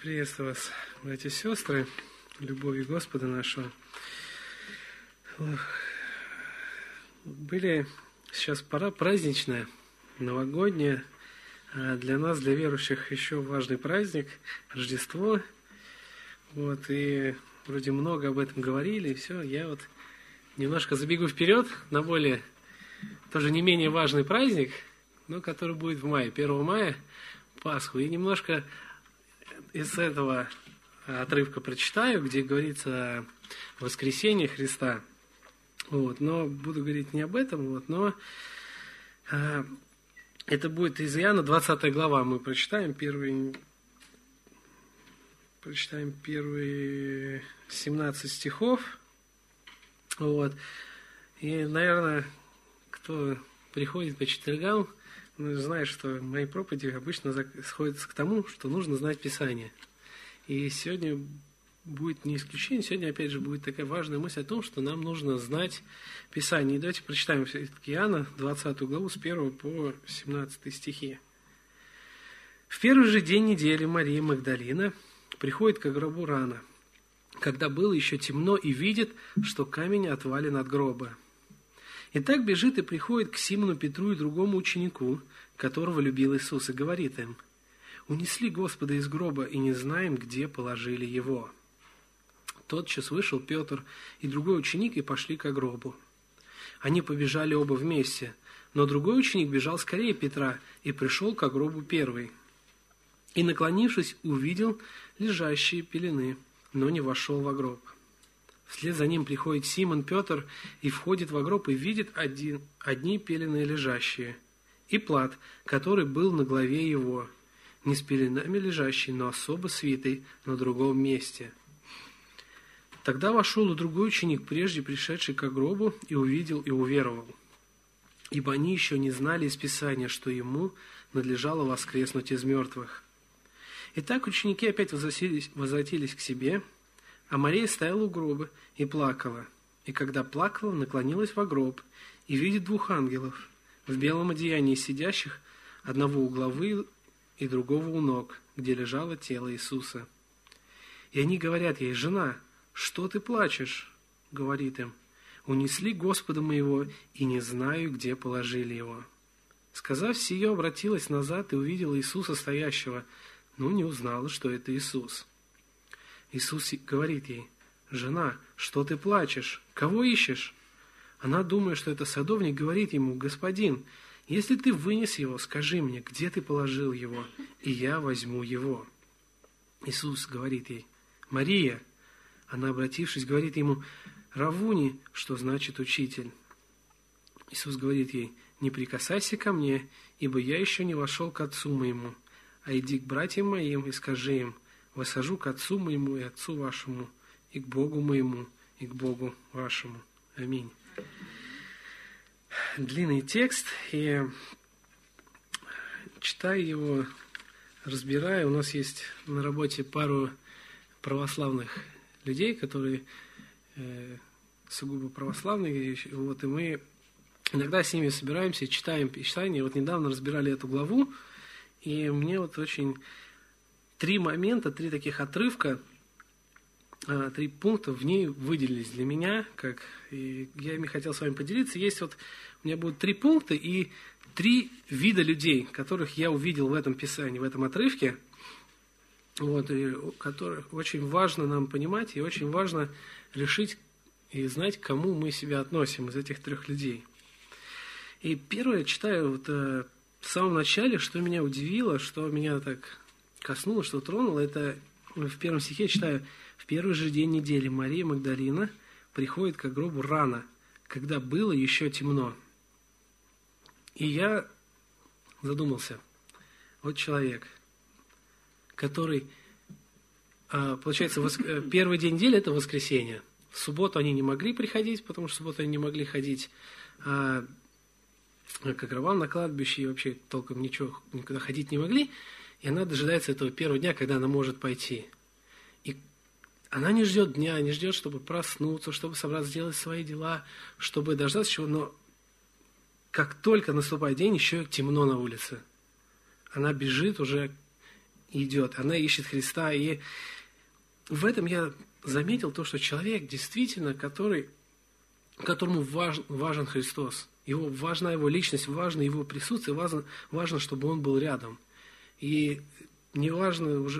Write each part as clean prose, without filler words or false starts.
Приветствую вас, братья и сестры, любовью Господа нашего. Сейчас пора праздничная, новогодняя, а для нас, для верующих, еще важный праздник – Рождество. И вроде много об этом говорили, и все. Я немножко забегу вперед на более, тоже не менее важный праздник, но который будет в мае, 1 мая, Пасху. И немножко из этого отрывка прочитаю, где говорится о воскресении Христа. Но буду говорить не об этом, но это будет из Иоанна, 20 глава. Мы прочитаем первые 17 стихов. И, наверное, кто приходит по четвергам, знает, что мои проповеди обычно сходятся к тому, что нужно знать Писание. И сегодня будет не исключение, сегодня опять же будет такая важная мысль о том, что нам нужно знать Писание. И давайте прочитаем все-таки Иоанна, 20 главу, с 1 по 17 стихи. «В первый же день недели Мария Магдалина приходит к гробу рано, когда было еще темно, и видит, что камень отвален от гроба. И так бежит и приходит к Симону Петру и другому ученику, которого любил Иисус, и говорит им: „Унесли Господа из гроба, и не знаем, где положили его“. Тотчас вышел Петр и другой ученик, и пошли к гробу. Они побежали оба вместе, но другой ученик бежал скорее Петра, и пришел к гробу первый. И, наклонившись, увидел лежащие пелены, но не вошел во гроб. Вслед за ним приходит Симон Петр и входит во гроб и видит одни пелены лежащие, и плат, который был на главе его, не с пеленами лежащий, но особо свитый на другом месте. Тогда вошел и другой ученик, прежде пришедший к гробу, и увидел, и уверовал. Ибо они еще не знали из Писания, что ему надлежало воскреснуть из мертвых. Итак, ученики опять возвратились к себе, а Мария стояла у гроба и плакала. И когда плакала, наклонилась во гроб, и видит двух ангелов в белом одеянии сидящих, одного у главы и другого у ног, где лежало тело Иисуса. И они говорят ей: „Жена, что ты плачешь?“ Говорит им: „Унесли Господа моего, и не знаю, где положили его“. Сказав сие, обратилась назад и увидела Иисуса стоящего, но не узнала, что это Иисус. Иисус говорит ей: „Жена, что ты плачешь? Кого ищешь?“ Она, думая, что это садовник, говорит ему: „Господин, если ты вынес его, скажи мне, где ты положил его, и я возьму его“. Иисус говорит ей: „Мария“. Она, обратившись, говорит ему: „Равуни“, что значит учитель. Иисус говорит ей: „Не прикасайся ко мне, ибо я еще не вошел к Отцу моему, а иди к братьям моим и скажи им: восхожу к Отцу моему и Отцу вашему, и к Богу моему, и к Богу вашему. Аминь“. Длинный текст, и читая его, разбирая, у нас есть на работе пару православных людей, которые сугубо православные, и мы иногда с ними собираемся, читаем Писание. Недавно разбирали эту главу, и мне очень 3 момента, 3 таких отрывка, 3 пункта в ней выделились для меня, и я ими хотел с вами поделиться. У меня будут 3 пункта и 3 вида людей, которых я увидел в этом Писании, в этом отрывке, и которых очень важно нам понимать, и очень важно решить и знать, к кому мы себя относим из этих 3 людей. И первое, читаю в самом начале, что меня удивило, что меня так коснулось, что тронуло, это в 1 стихе читаю: „В первый же день недели Мария Магдалина приходит к гробу рано, когда было еще темно“. И я задумался. Человек, который, получается, первый день недели – это воскресенье. В субботу они не могли приходить, потому что в субботу они не могли ходить к гробам на кладбище, и вообще толком ничего никуда ходить не могли. И она дожидается этого первого дня, когда она может пойти. И она не ждет дня, не ждет, чтобы проснуться, чтобы собраться, сделать свои дела, чтобы дождаться чего. Но как только наступает день, еще темно на улице. Она бежит уже идет, она ищет Христа. И в этом я заметил то, что человек действительно, которому важен Христос, важна его личность, важно его присутствие, важно, чтобы он был рядом. И не важно уже,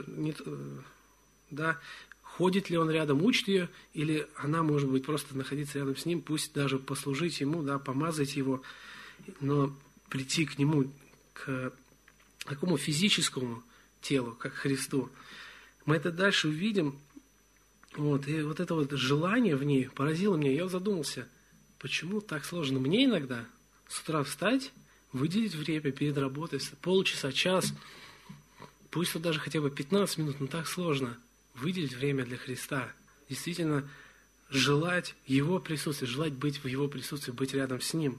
ходит ли он рядом, учит ее, или она, может быть, просто находиться рядом с ним, пусть даже послужить ему, помазать его, но прийти к нему, к такому физическому телу, как Христу. Мы это дальше увидим. И вот это желание в ней поразило меня. Я задумался, почему так сложно мне иногда с утра встать, выделить время перед работой, полчаса, час, пусть это даже хотя бы 15 минут, но так сложно выделить время для Христа. Действительно, желать Его присутствия, желать быть в Его присутствии, быть рядом с Ним.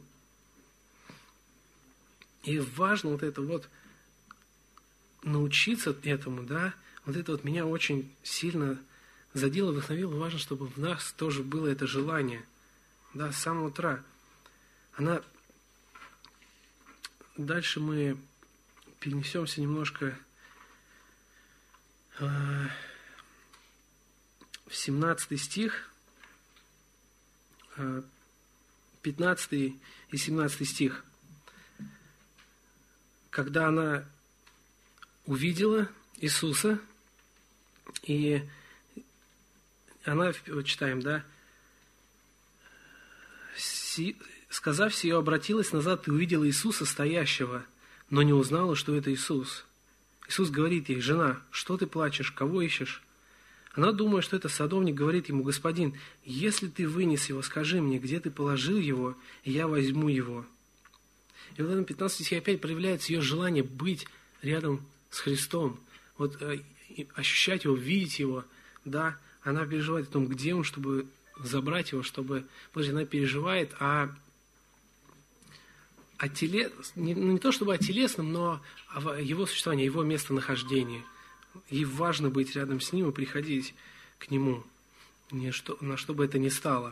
И важно научиться этому, это меня очень сильно задело, вдохновило. Важно, чтобы в нас тоже было это желание, с самого утра. Дальше мы перенесемся немножко в 17 стих, 15 и 17 стих. Когда она увидела Иисуса, и она, читаем, сказав сие, обратилась назад и увидела Иисуса стоящего, но не узнала, что это Иисус. Иисус говорит ей: «Жена, что ты плачешь? Кого ищешь?» Она, думая, что это садовник, говорит ему: «Господин, если ты вынес его, скажи мне, где ты положил его, и я возьму его». И в этом 15 стихе опять проявляется ее желание быть рядом с Христом, ощущать его, видеть его, она переживает о том, где он, чтобы забрать его, она переживает не то чтобы о телесном, но о его существовании, его местонахождении. Ей важно быть рядом с ним и приходить к нему, на что бы это ни стало.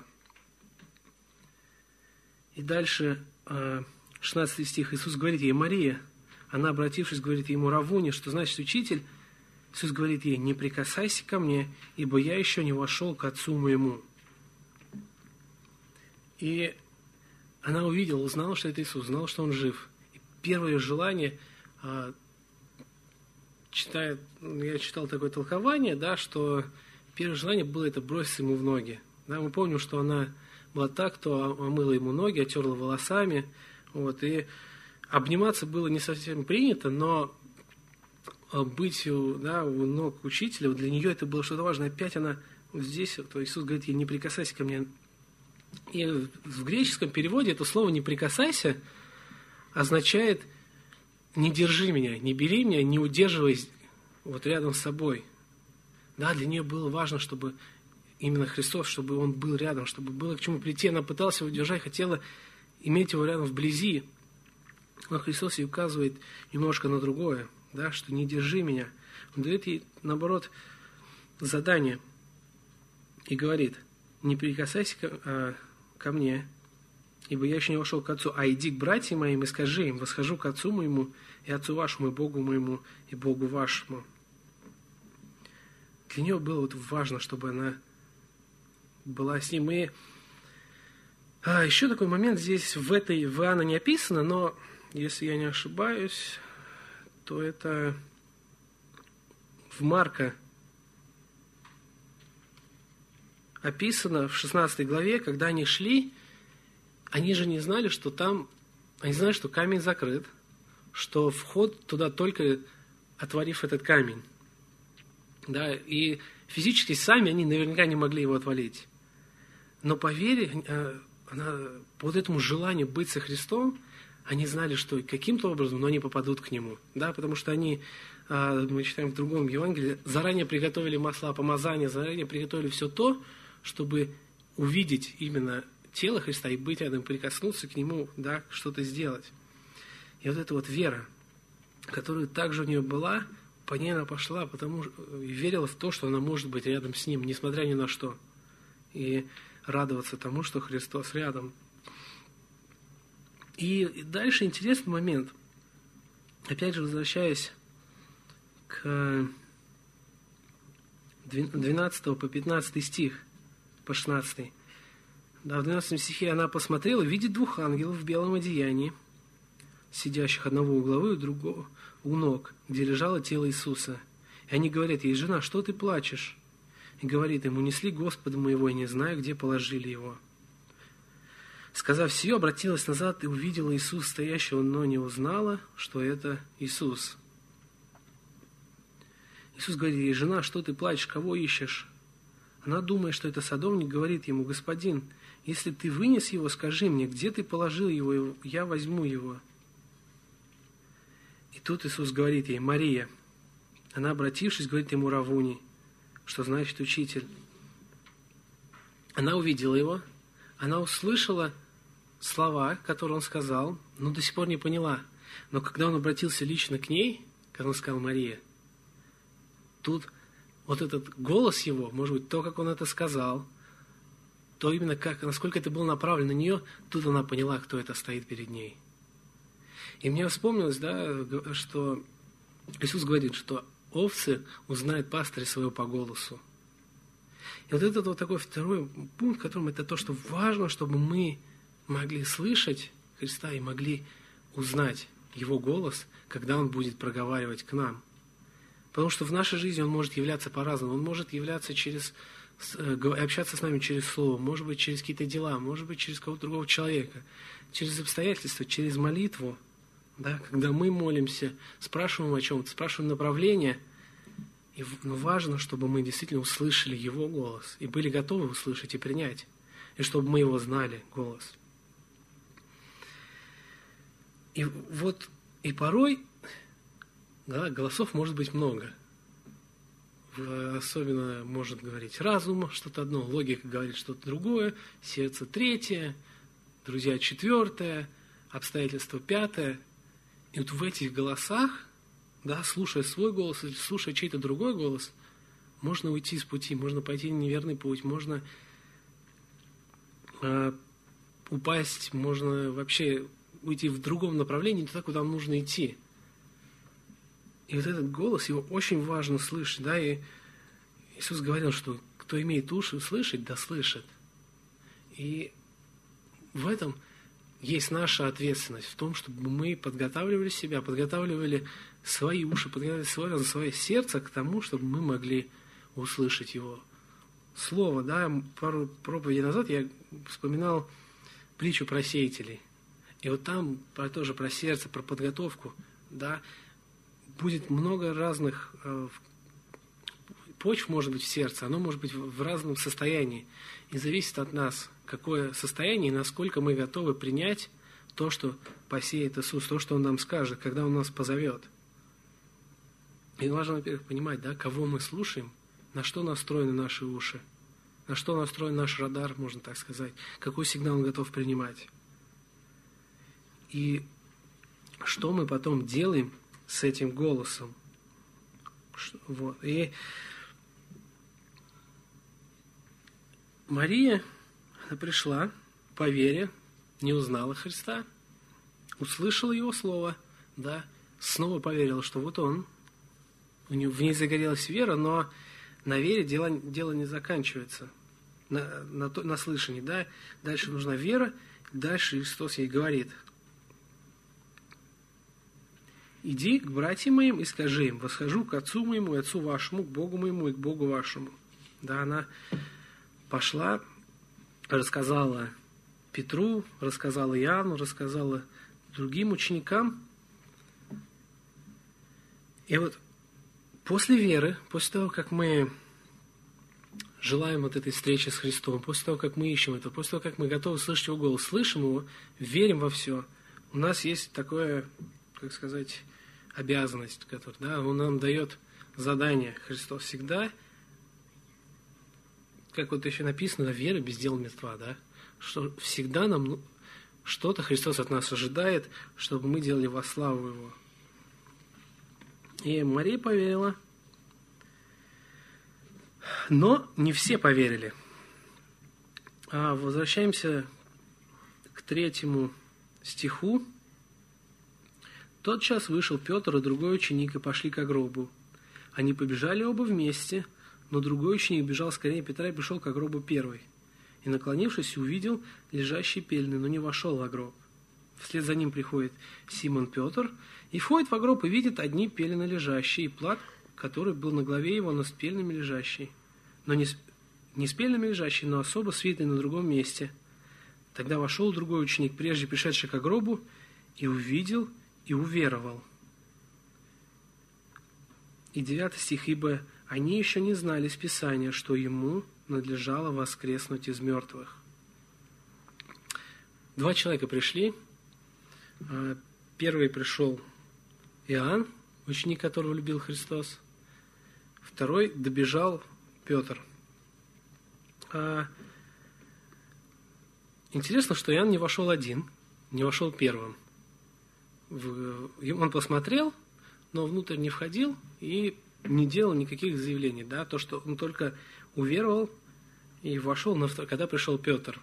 И дальше, 16 стих, Иисус говорит ей: «Мария». Она, обратившись, говорит ему: «Равуни», что значит «учитель». Иисус говорит ей: «Не прикасайся ко мне, ибо я еще не вошел к Отцу моему». И она увидела, узнала, что это Иисус, узнала, что Он жив. И первое желание, я читал такое толкование, что первое желание было это броситься ему в ноги. Мы помним, что она была так, кто омыла ему ноги, отерла волосами, и обниматься было не совсем принято, но быть у ног учителя, для нее это было что-то важное. Опять она здесь, Иисус говорит ей: «Не прикасайся ко мне». И в греческом переводе это слово «не прикасайся» означает «не держи меня, не бери меня, не удерживай рядом с собой». Для нее было важно, чтобы именно Христос, чтобы Он был рядом, чтобы было к чему прийти. Она пыталась его удержать, хотела иметь его рядом вблизи. Но Христос ей указывает немножко на другое, что не держи меня. Он дает ей, наоборот, задание и говорит: «Не прикасайся ко мне, ибо я еще не вошел к Отцу, а иди к братьям моим и скажи им: восхожу к Отцу моему и Отцу вашему, и Богу моему, и Богу вашему». Для нее было важно, чтобы она была с ним. И еще такой момент здесь в Иоанна не описано, но если я не ошибаюсь, то это в Марка описано в 16 главе, когда они шли, они же не знали, что они знали, что камень закрыт, что вход туда только отворив этот камень. И физически сами они наверняка не могли его отвалить. Но по вере, по этому желанию быть со Христом, они знали, что каким-то образом, но они попадут к Нему. Потому что они, мы читаем в другом Евангелии, заранее приготовили масла помазания, заранее приготовили все то, чтобы увидеть именно тело Христа и быть рядом, прикоснуться к Нему, что-то сделать. И эта вера, которая также у нее была, по ней она пошла, и верила в то, что она может быть рядом с Ним, несмотря ни на что. И радоваться тому, что Христос рядом. И дальше интересный момент. Опять же, возвращаясь к 12 по 15 стих, по 16. Да, в 12 стихе она посмотрела, видит двух ангелов в белом одеянии, сидящих одного у головы, у другого у ног, где лежало тело Иисуса. И они говорят ей: жена, что ты плачешь? И говорит им: унесли Господа моего, и не знаю, где положили его. Сказав сие, обратилась назад и увидела Иисуса стоящего, но не узнала, что это Иисус. Иисус говорит ей: жена, что ты плачешь, кого ищешь? Она, думая, что это садовник, говорит ему: господин, если ты вынес его, скажи мне, где ты положил его, я возьму его. И тут Иисус говорит ей: Мария. Она, обратившись, говорит ему: Равуни, что значит учитель. Она увидела его, она услышала слова, которые он сказал, но до сих пор не поняла. Но когда он обратился лично к ней, когда он сказал: Мария, тут вот этот голос его, может быть, то, как он это сказал, то именно как, насколько это было направлено на нее, тут она поняла, кто это стоит перед ней. И мне вспомнилось, да, что Иисус говорит, что овцы узнают пастыря своего по голосу. И вот это вот такой второй пункт, в котором это то, что важно, чтобы мы могли слышать Христа и могли узнать Его голос, когда Он будет проговаривать к нам. Потому что в нашей жизни Он может являться по-разному. Он может являться общаться с нами через Слово, может быть, через какие-то дела, может быть, через кого-то другого человека, через обстоятельства, через молитву. Да, когда мы молимся, спрашиваем о чем-то, спрашиваем направление, но важно, чтобы мы действительно услышали Его голос и были готовы услышать и принять, и чтобы мы Его знали, голос. И вот, и порой, да, голосов может быть много. Особенно может говорить разум что-то одно, логика говорит что-то другое, сердце третье, друзья четвертое, обстоятельства пятое. И вот в этих голосах, да, слушая свой голос или слушая чей-то другой голос, можно уйти с пути, можно пойти на неверный путь, можно упасть, можно вообще уйти в другом направлении, не туда, куда нам нужно идти. И вот этот голос, его очень важно слышать, да, и Иисус говорил, что кто имеет уши слышать, да слышит. И в этом есть наша ответственность, в том, чтобы мы подготавливали себя, подготавливали свои уши, подготавливали свое сердце к тому, чтобы мы могли услышать Его Слово. Да, пару проповедей назад я вспоминал притчу про сеятелей. И вот там тоже про сердце, про подготовку, да, будет много разных почв, может быть, в сердце, оно может быть в разном состоянии. И зависит от нас, какое состояние и насколько мы готовы принять то, что посеет Иисус, то, что Он нам скажет, когда Он нас позовет. И важно, во-первых, понимать, да, кого мы слушаем, на что настроены наши уши, на что настроен наш радар, можно так сказать, какой сигнал он готов принимать. И что мы потом делаем с этим голосом. Вот. И Мария, она пришла по вере, не узнала Христа, услышала Его слово, да, снова поверила, что вот Он, в ней загорелась вера, но на вере дело не заканчивается, на слышании, да, дальше нужна вера, дальше Христос ей говорит: иди к братьям моим и скажи им: восхожу к Отцу моему и Отцу вашему, к Богу моему и к Богу вашему. Да, она пошла, рассказала Петру, рассказала Иоанну, рассказала другим ученикам. И вот после веры, после того, как мы желаем вот этой встречи с Христом, после того, как мы ищем это, после того, как мы готовы слышать Его голос, слышим Его, верим во все, у нас есть такое, как сказать, обязанность, которую, да, Он нам дает задание. Христос всегда, как вот еще написано, вера без дела мертва, да, что всегда нам что-то Христос от нас ожидает, чтобы мы делали во славу Его. И Мария поверила, но не все поверили. Возвращаемся к 3 стиху. «Тот час вышел Петр и другой ученик и пошли к гробу. Они побежали оба вместе, но другой ученик бежал скорее Петра и пришел к гробу первый. И, наклонившись, увидел лежащий пелены, но не вошел в гроб. Вслед за ним приходит Симон Петр и входит в гроб и видит одни пелены лежащие, и плат, который был на голове его, но с пеленами лежащий. Но не с пеленами лежащий, но особо свитый на другом месте. Тогда вошел другой ученик, прежде пришедший к гробу, и увидел, и уверовал. И 9 стих. «Ибо они еще не знали из Писания, что ему надлежало воскреснуть из мертвых». 2 человека пришли. Первый пришел Иоанн, ученик, которого любил Христос. Второй добежал Петр. Интересно, что Иоанн не вошел один, не вошел первым. Он посмотрел, но внутрь не входил и не делал никаких заявлений. Да? То, что он только уверовал и вошел, когда пришел Петр.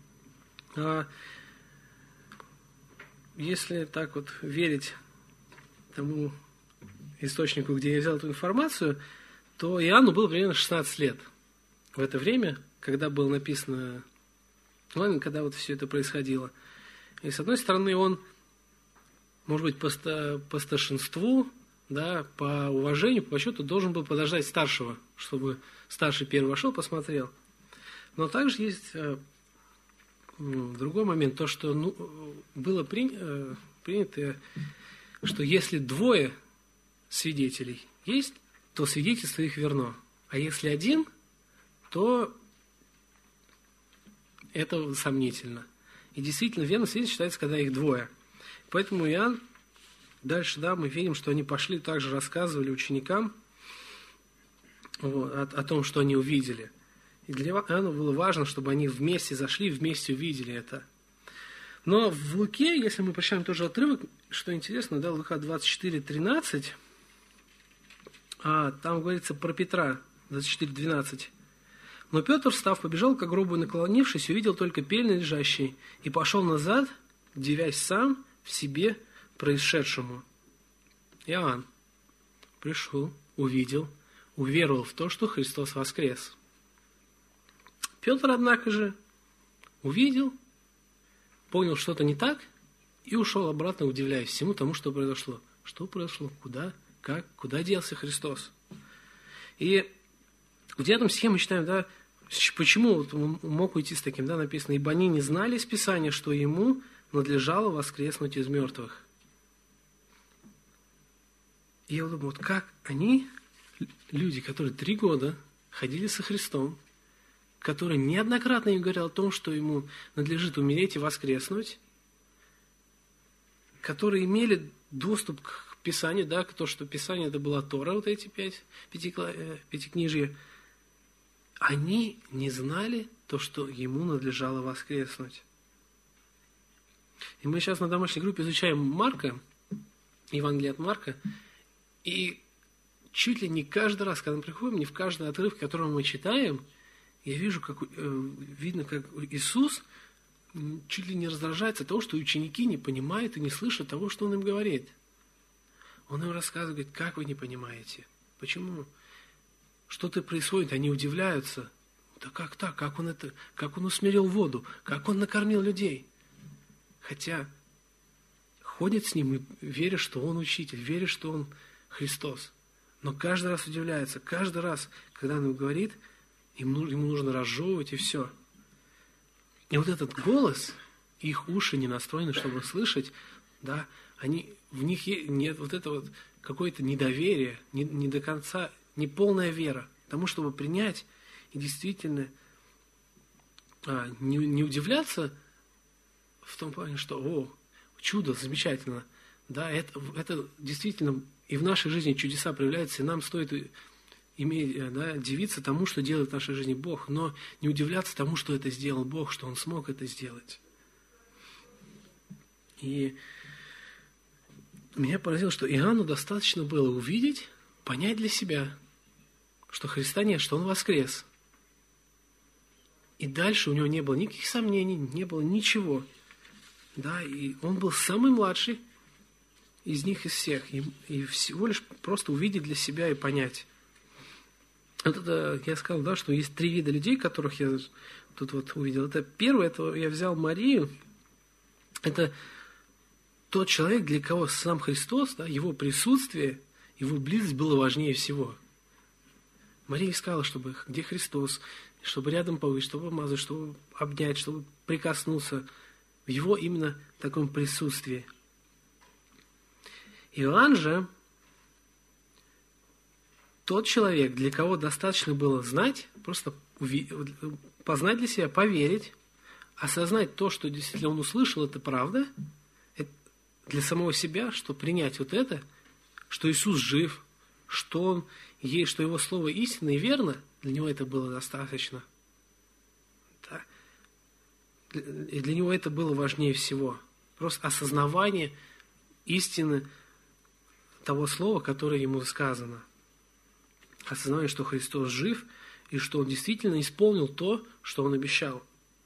Если так вот верить тому источнику, где я взял эту информацию, то Иоанну было примерно 16 лет в это время, когда было написано, когда вот все это происходило. И с одной стороны, он, может быть, по старшинству, да, по уважению, по счету, должен был подождать старшего, чтобы старший первый вошел, посмотрел. Но также есть другой момент, то, что было принято, что если 2 свидетелей есть, то свидетельство их верно. А если 1, то это сомнительно. И действительно, верно свидетель считается, когда их 2. Поэтому Иоанн, дальше, да, мы видим, что они пошли, также рассказывали ученикам о том, что они увидели. И для Иоанна было важно, чтобы они вместе зашли, вместе увидели это. Но в Луке, если мы прочитаем тоже отрывок, что интересно, да, Лука 24:13, там говорится про Петра, 24:12. «Но Петр, встав, побежал к гробу и, наклонившись, увидел только пелены лежащие, и пошел назад, дивясь сам в себе происшедшему». Иоанн пришел, увидел, уверовал в то, что Христос воскрес. Петр, однако же, увидел, понял, что-то не так, и ушел обратно, удивляясь всему тому, что произошло. Что произошло? Куда? Как? Куда делся Христос? И в 9 стихе мы читаем, да, почему вот он мог уйти с таким, да, написано, «Ибо они не знали из Писания, что ему надлежало воскреснуть из мертвых». И я думаю, вот как они, люди, которые 3 года ходили со Христом, который неоднократно им говорил о том, что ему надлежит умереть и воскреснуть, которые имели доступ к Писанию, да, к тому, что Писание это была Тора, вот эти 5 пятикнижья, они не знали то, что ему надлежало воскреснуть. И мы сейчас на домашней группе изучаем Марка, Евангелие от Марка, и чуть ли не каждый раз, когда мы приходим, не в каждый отрывок, который мы читаем, я вижу, видно, как Иисус чуть ли не раздражается от того, что ученики не понимают и не слышат того, что Он им говорит. Он им рассказывает, говорит, как вы не понимаете? Почему? Что-то происходит, они удивляются. Да как так? Как он усмирил воду? Как он накормил людей? Хотя ходит с ним и верит, что он учитель, верит, что он Христос. Но каждый раз удивляется, каждый раз, когда он им говорит, ему нужно разжевывать и все. И вот этот голос, их уши не настроены, чтобы слышать, да, в них нет вот это вот какое-то недоверие, не до конца, не полная вера, тому, чтобы принять и действительно не удивляться в том плане, что чудо, замечательно, да, это действительно и в нашей жизни чудеса проявляются, и нам стоит дивиться тому, что делает в нашей жизни Бог, но не удивляться тому, что это сделал Бог, что Он смог это сделать. И меня поразило, что Иоанну достаточно было увидеть, понять для себя, что Христа нет, что Он воскрес. И дальше у него не было никаких сомнений, не было ничего. Да, и он был самый младший, из них, из всех, и всего лишь просто увидеть для себя и понять. Вот это я сказал, да, что есть 3 вида людей, которых я тут вот увидел. Это первое, это я взял Марию. Это тот человек, для кого сам Христос, да, его присутствие, его близость было важнее всего. Мария искала, чтобы где Христос, чтобы рядом побыть, чтобы помазать, чтобы обнять, чтобы прикоснуться в его именно таком присутствии. Иоанн же тот человек, для кого достаточно было знать, просто познать для себя, поверить, осознать то, что действительно он услышал, это правда, для самого себя, что принять вот это, что Иисус жив, что Он есть, что Его Слово истинно и верно, для Него это было достаточно. Да? И для Него это было важнее всего. Просто осознавание истины того Слова, которое Ему сказано. Осознавание, что Христос жив, и что Он действительно исполнил то, что Он обещал.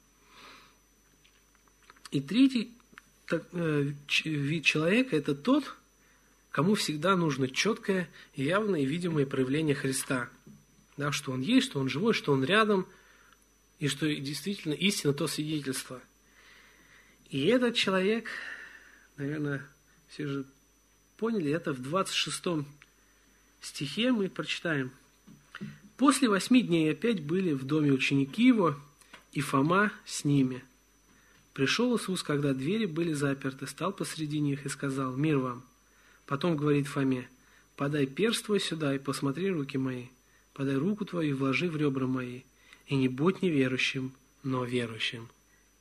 И третий вид человека – это тот, кому всегда нужно четкое, явное и видимое проявление Христа. Да, что Он есть, что Он живой, что Он рядом, и что действительно истина то свидетельство. И этот человек, наверное, все же поняли, это в 26 стихе мы прочитаем. «После 8 дней опять были в доме ученики Его, и Фома с ними. Пришел Иисус, когда двери были заперты, стал посреди них и сказал: „Мир вам“. Потом говорит Фоме: „Подай перст твой сюда и посмотри руки мои. Подай руку твою и вложи в ребра мои. И не будь неверующим, но верующим“».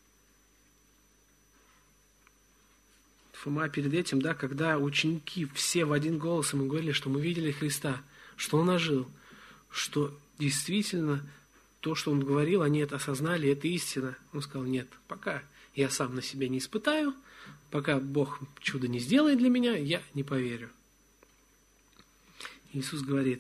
Фома перед этим, да, когда ученики все в один голос ему говорили, что мы видели Христа, что Он ожил, что действительно то, что Он говорил, они это осознали, это истина. Он сказал: «Нет, пока я сам на себе не испытаю, пока Бог чудо не сделает для меня, я не поверю». Иисус говорит: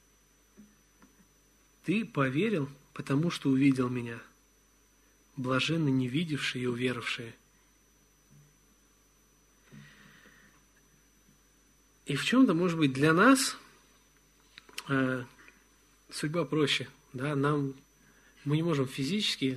«Ты поверил, потому что увидел Меня. Блаженны не видевшие и уверовавшие». И в чем-то, может быть, для нас судьба проще. Да? Мы не можем физически,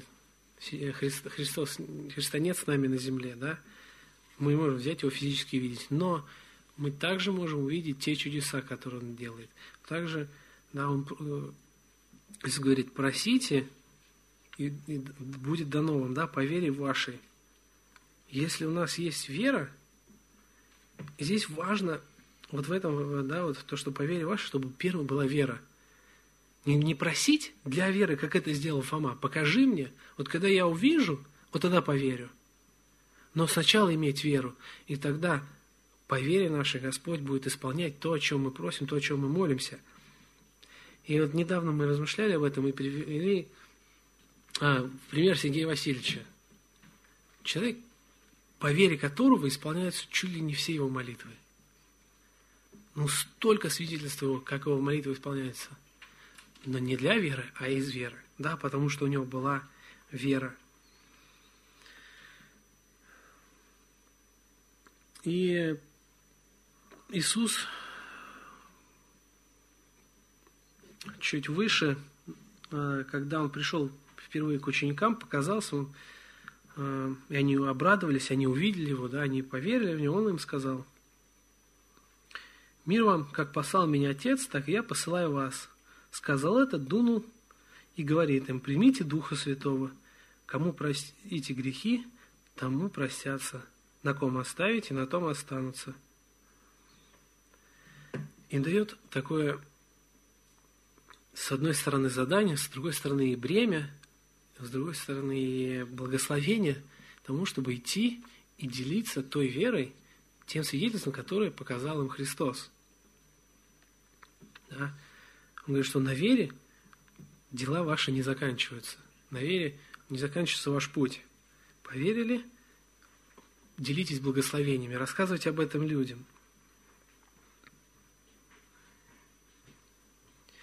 Христа нет с нами на земле, да? Мы не можем взять Его физически видеть, но мы также можем увидеть те чудеса, которые Он делает. Также, да, Иисус говорит: «Просите, и будет дано вам, да, по вере вашей». Если у нас есть вера, здесь важно вот в этом, да, вот то, что по вере вашей, чтобы первым была вера. Не просить для веры, как это сделал Фома. Покажи мне, вот когда я увижу, вот тогда поверю. Но сначала иметь веру, и тогда по вере нашей Господь будет исполнять то, о чем мы просим, то, о чем мы молимся. И вот недавно мы размышляли об этом и привели пример Сергея Васильевича. Человек, по вере которого исполняются чуть ли не все его молитвы. Ну, столько свидетельств его, как его молитвы исполняются. Но не для веры, а из веры. Да, потому что у него была вера. И Иисус чуть выше, когда Он пришел впервые к ученикам, показался, и они обрадовались, они увидели Его, да, они поверили в Него, Он им сказал: «Мир вам, как послал Меня Отец, так и Я посылаю вас». Сказал это, дунул и говорит им: «Примите Духа Святого. Кому простите грехи, тому простятся. На ком оставите, на том останутся». И дает такое, с одной стороны, задание, с другой стороны, и бремя, с другой стороны, и благословение тому, чтобы идти и делиться той верой, тем свидетельством, которое показал им Христос. Да? Он говорит, что на вере дела ваши не заканчиваются. На вере не заканчивается ваш путь. Поверили? Делитесь благословениями, рассказывайте об этом людям.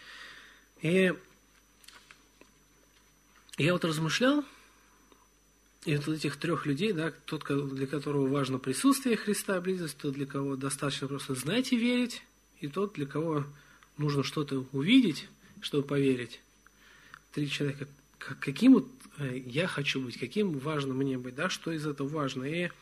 И я вот размышлял И вот этих трех людей, да, тот, для которого важно присутствие Христа, близость, тот, для кого достаточно просто знать и верить, и тот, для кого нужно что-то увидеть, чтобы поверить. Три человека. Каким вот я хочу быть, каким важно мне быть, да, что из этого важно. И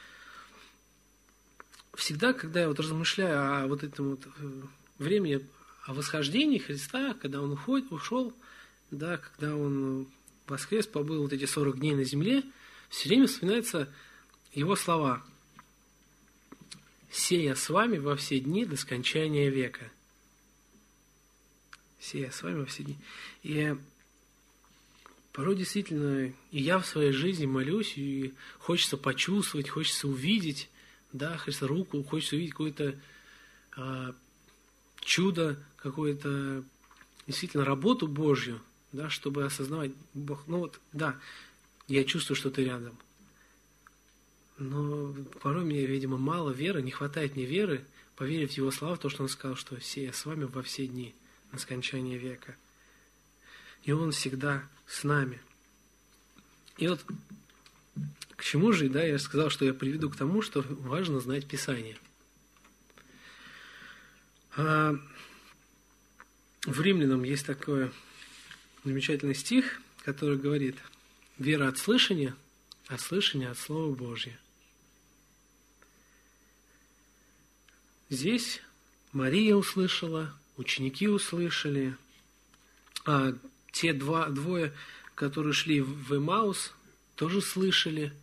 всегда, когда я вот размышляю о вот этом вот времени, о восхождении Христа, когда Он ушел, да, когда Он воскрес, побыл вот эти 40 дней на земле, все время вспоминаются Его слова: «Сея с вами во все дни до скончания века». Сея с вами во все дни. И порой действительно и я в своей жизни молюсь, и хочется почувствовать, хочется увидеть, да, Христа руку, хочется увидеть какое-то чудо, какую-то действительно работу Божью, да, чтобы осознавать, Бог, ну вот, да, я чувствую, что ты рядом. Но порой мне, видимо, мало веры, не хватает мне веры поверить в Его слова, в то, что Он сказал, что «сея с вами во все дни до скончания века». И Он всегда с нами. И вот к чему же, да, я сказал, что я приведу к тому, что важно знать Писание. В Римлянам есть такой замечательный стих, который говорит: «Вера от слышания, а слышание от Слова Божьего». Здесь Мария услышала, ученики услышали, а те двое, которые шли в Эмаус, тоже слышали,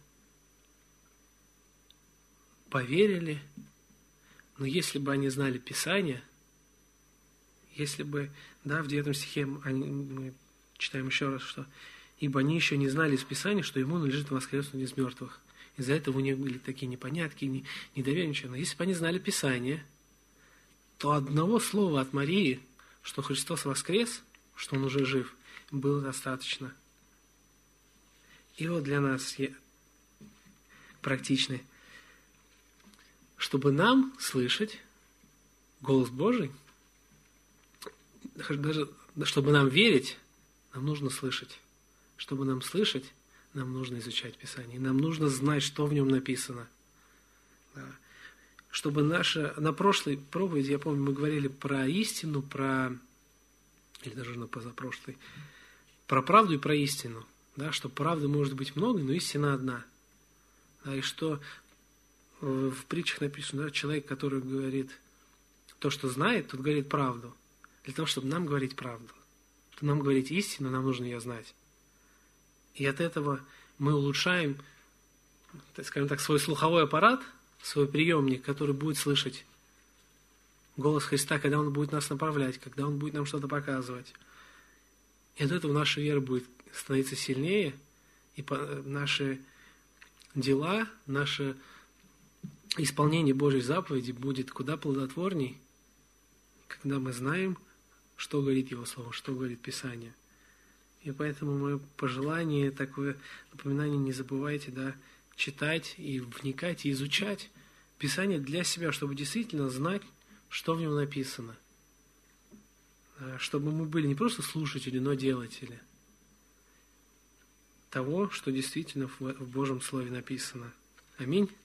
поверили. Но если бы они знали Писание, если бы, да, в 9 стихе мы читаем еще раз, что «Ибо они еще не знали из Писания, что ему надлежит воскреснуть из мертвых». Из-за этого у них были такие непонятки, недоверие, ничего. Но если бы они знали Писание, то одного слова от Марии, что Христос воскрес, что Он уже жив, было достаточно. И вот для нас практичный. Чтобы нам слышать голос Божий, даже чтобы нам верить, нам нужно слышать. Чтобы нам слышать, нам нужно изучать Писание. Нам нужно знать, что в нем написано. Да. Чтобы на прошлой проповеди, я помню, мы говорили про истину, или даже на позапрошлой, про правду и про истину. Да, что правды может быть много, но истина одна. Да, и что в притчах написано, да, человек, который говорит то, что знает, тот говорит правду. Для того, чтобы нам говорить правду, чтобы нам говорить истину, нам нужно ее знать. И от этого мы улучшаем, скажем так, свой слуховой аппарат, свой приемник, который будет слышать голос Христа, когда Он будет нас направлять, когда Он будет нам что-то показывать. И от этого наша вера будет становиться сильнее, и наши дела, наше исполнение Божьей заповеди будет куда плодотворней, когда мы знаем, что говорит Его Слово, что говорит Писание. И поэтому мое пожелание, такое напоминание: не забывайте, да, читать и вникать, и изучать Писание для себя, чтобы действительно знать, что в нем написано. Чтобы мы были не просто слушатели, но делатели того, что действительно в Божьем Слове написано. Аминь.